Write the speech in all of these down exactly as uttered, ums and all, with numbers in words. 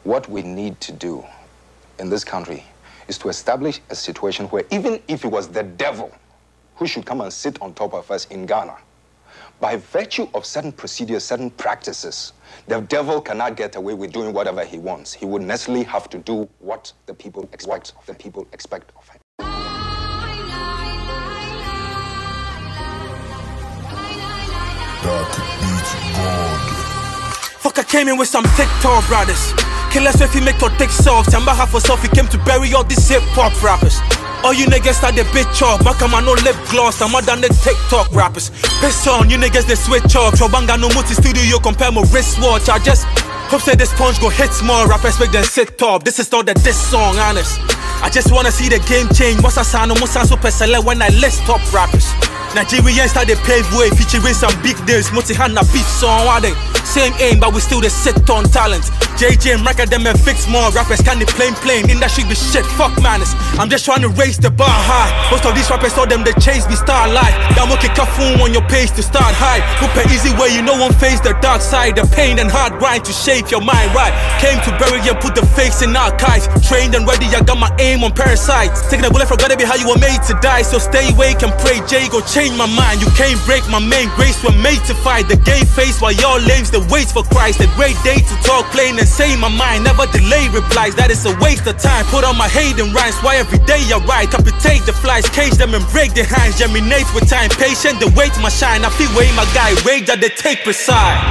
What we need to do in this country is to establish a situation where even if it was the devil who should come and sit on top of us in Ghana, by virtue of certain procedures, certain practices, the devil cannot get away with doing whatever he wants. He would necessarily have to do what the people expect, the people expect of him. Fuck, I came in with some TikTok brothers. Killers if you make your dick soft. Tamba half for self, he came to bury all these hip-hop rappers. All you niggas start the bitch off. Back on my no lip gloss. I'm more than the TikTok rappers. Piss on, you niggas they switch off. Chobanga no multi studio, compare my wristwatch. I just hope say this punch go hit small. Rappers make them sit top. This is not the diss song, honest. I just wanna see the game change. What's a sound? I'm super select when I list top rappers. Nigerians start the pave way, featuring some big deals. Multi-hand beef song, why they? Same aim, but we still the sit on talent. J J and record them and fix more. Rappers can't plain plain. Industry be shit, fuck manners. I'm just trying to raise the bar high. Most of these rappers saw them, they chase me star life. Down kick a phone on your page to start high. Hope an easy way, you know one face the dark side. The pain and hard grind to shape your mind right. Came to bury and put the face in archives. Trained and ready, I got my aim on parasites. Taking a bullet for gotta be how you were made to die. So stay awake and pray, Jay, go change my mind. You can't break my main grace, we're made to fight. The game face while y'all lames, the waits for Christ. A great day to talk plain and say my mind. Never delay replies, that is a waste of time. Put on my hate and rhymes, why every day I write. Amputate the flies, cage them and break their hands. Germinate with time, patient, the wait my shine. I feel way my guy, rage that they take preside.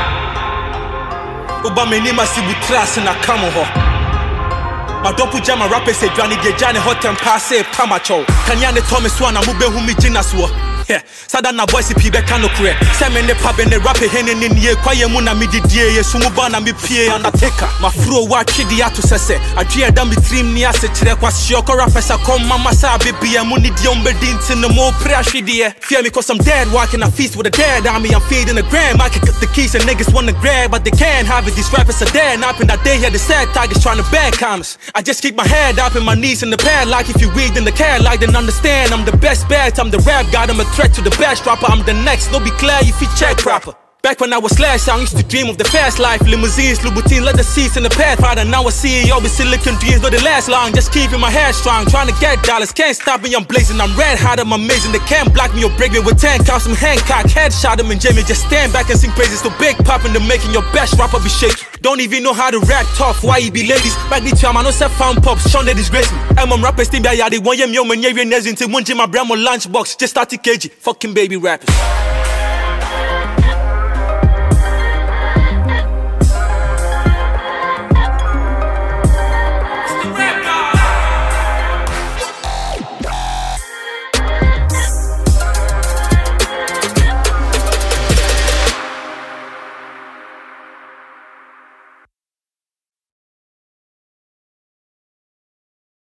Obama nima sibutras in a camo. My dopu jama rappers say Johnny de Johnny hot and passe pamacho. Kanyane Thomas one and mube humi jinaswa. Yeah, Sadana boy si pibe kano kure. Semen the pub and the rapper henen in ye kwaye muna midi die sumubana mi pie undertaker. My fro wa chidi atu sese. Adria dambi trim ni ase chire kwa shoko rappers a come mama sa baby and muni diombe dintin no more prashi die. Fear me cause I'm dead walking a feast with a dead army. I'm feeding the gram. I can cut the keys and niggas wanna grab, but they can't have it. These rappers are dead. Napping that day here the sad targets trying to bag commas. I just keep my head up in my knees in the pad. Like if you read in the cat, like then understand I'm the best bet. I'm the rap god. I'm a threat to the best rapper. I'm the next. No be clear if you check proper. Back when I was slash, I used to dream of the fast life. Limousines, Louboutin, leather seats in the path. Father, now I see all the silicon dreams, but they last long. Just keeping my head strong, trying to get dollars. Can't stop me, I'm blazing. I'm red hot, I'm amazing. They can't block me or break me with ten counts. I'm Hancock, headshot him and Jamie. Just stand back and sing praises to Big Pop and the making your best rapper be shaky. Don't even know how to rap tough. Why you be ladies? Back the time I know set found pops. Sean they disgrace me. I'm on rappers, think I they want you, yo, man, you're in until one gym, my brand on lunchbox. Just thirty kilograms, fucking baby rappers.